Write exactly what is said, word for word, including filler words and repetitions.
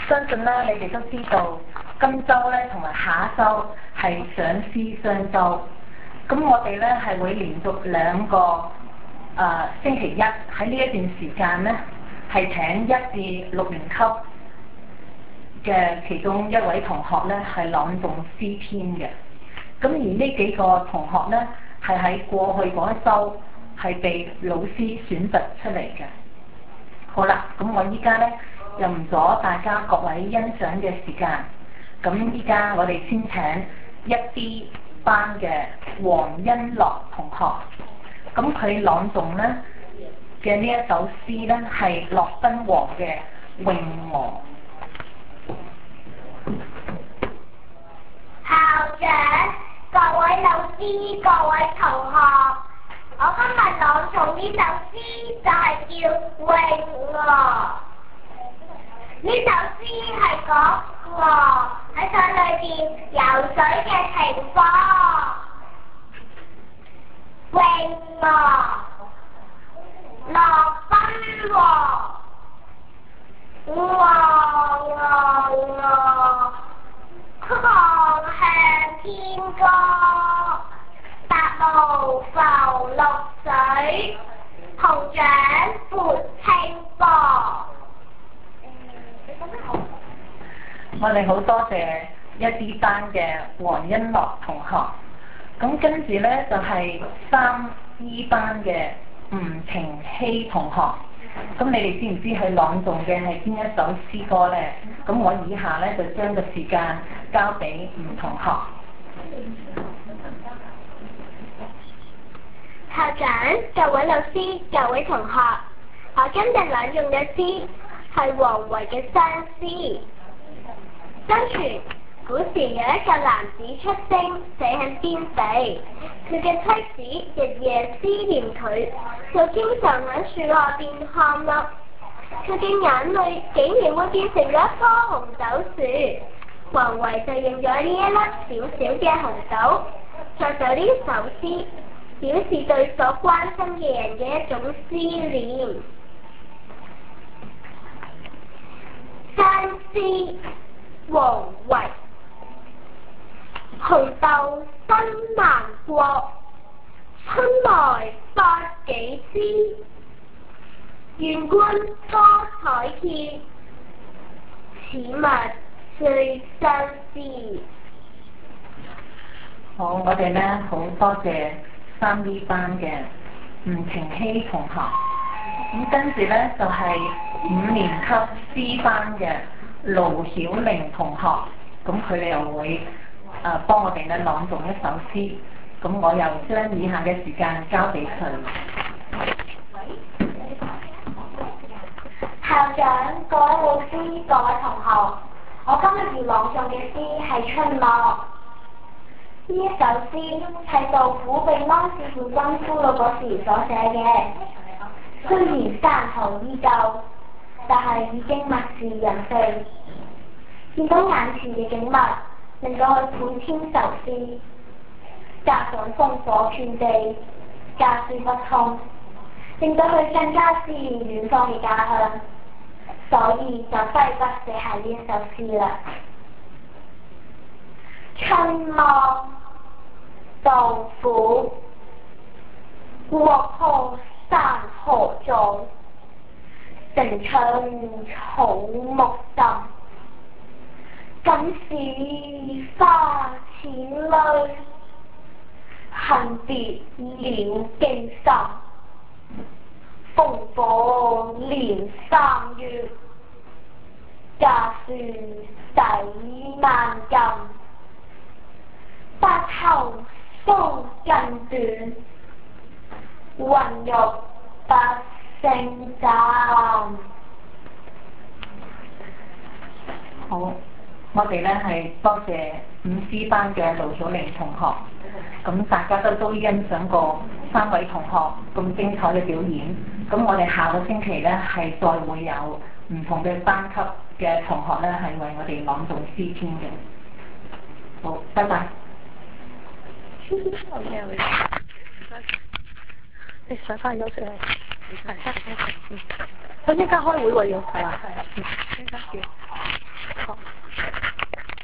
相信咧，你哋都知道，今週咧同埋下一週係上師雙週。咁我哋咧係會連續兩個誒、呃、星期一喺呢一段時間咧，係請一至六年級嘅其中一位同學咧係朗誦詩篇嘅。咁而呢幾個同學咧係喺過去嗰一週係被老師選拔出嚟嘅。好啦，咁我依家咧又唔阻大家各位欣賞嘅時間，咁依家我哋先請一 B 班嘅黃欣樂同學，咁佢朗誦咧嘅呢一首詩咧係駱賓王嘅《詠鵝》。 校長、各位老師、各位同學，我今日朗誦呢首詩就係叫《詠鵝》。呢首詩係講鵝喺水裏邊游水嘅情況。詠鵝，駱賓王。鵝鵝鵝，航向天歌，白鵐浮綠水，銅掌撥清波。 我哋好多謝一啲班嘅黃欣樂同學，咁跟住咧就係三 E 班嘅吳晴希同學。咁你哋知唔知佢朗誦嘅係邊一首詩歌咧？咁我以下咧就將個時間交俾吳同學。 校長、各位老師、各位同學，我今日朗誦嘅詩係王維嘅《相思》。相傳古時有一個男子出征，死喺邊地，佢嘅妻子日夜思念佢，就經常喺樹下邊喊啦。佢嘅眼淚竟然會變成咗一棵紅豆樹，王維就用咗呢一粒小小嘅紅豆，作咗呢首詩，表示對所關心嘅人嘅一種思念。相思，王維。紅豆生南國，春來百幾枝。願君多採擷，此物最相思。 好，我哋咧好多謝三 B 班嘅吳晴希同學。咁跟住咧就係、是、五年級 C 班嘅盧曉玲同學，咁佢哋又會誒幫、呃、我哋咧朗誦一首詩。咁我又將以下嘅時間交俾佢。 校長、各位老師、各位同學，我今日要朗誦嘅詩係《春落》。呢一首詩係杜甫被安史付軍俘虜嗰時所寫嘅。雖然山河依舊，但係已經物是人非。見到眼前嘅景物，令到佢滿天愁思，加上烽火遍地，家書不通，令到佢更加思念遠方嘅家鄉。所以就揮筆寫下呢一首詩啦。春落，杜甫。國破山河狀，城春草木深。感時花濺淚，恨別鳥驚心。烽火連三月，家書抵萬金。白頭搔更短，渾欲不勝枕。 好，我哋咧係多謝五 C 班嘅盧曉玲同學。咁大家都都欣賞過三位同學咁精彩嘅表演。咁我哋下個星期咧係再會有唔同嘅班級嘅同學咧係為我哋朗誦詩篇嘅。好，拜拜。 你上翻休息啦。係。咁依家開會喎要係嘛？係。